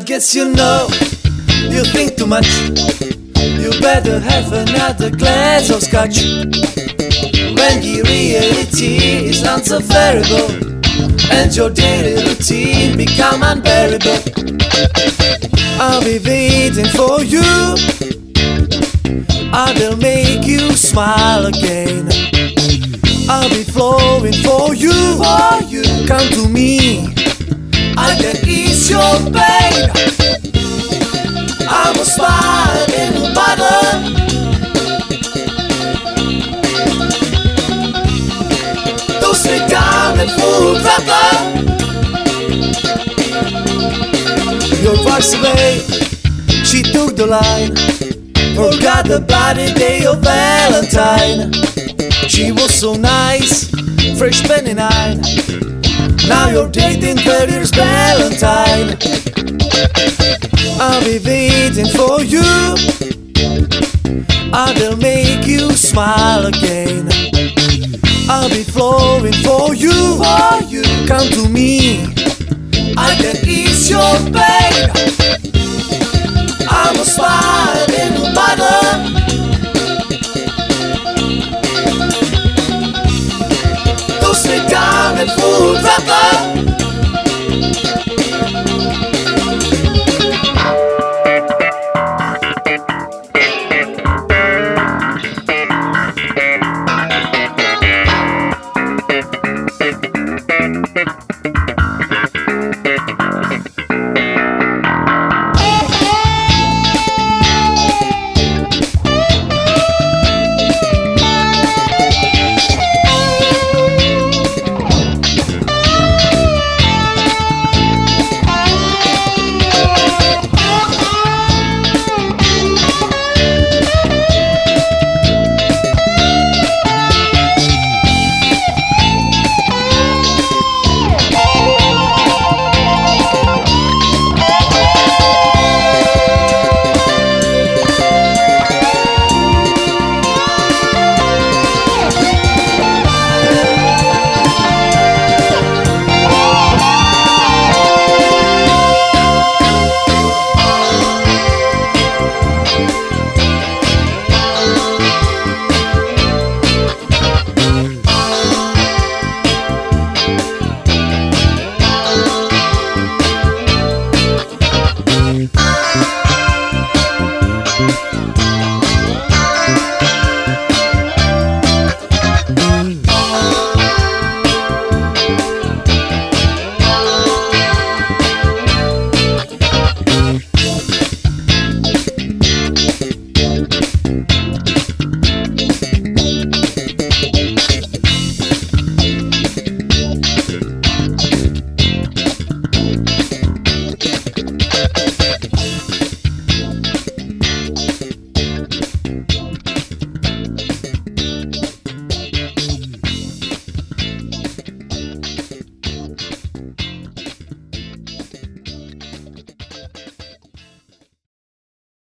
guess you know you think too much. You better have another glass of scotch. When the reality is unsufferable and your daily routine become unbearable, I'll be waiting for you. I will make you smile again. I'll be flowing for you. Come to me, I can ease your pain. I will smile in a bottle. Don't sit down and fool brother. Your wife's away, she took the line. Forgot about the day of Valentine. She was so nice, fresh 29. Now you're dating 30 years Valentine. I'll be waiting for you. I will make you smile again. I'll be flowing for you. Come to me, I can ease your pain.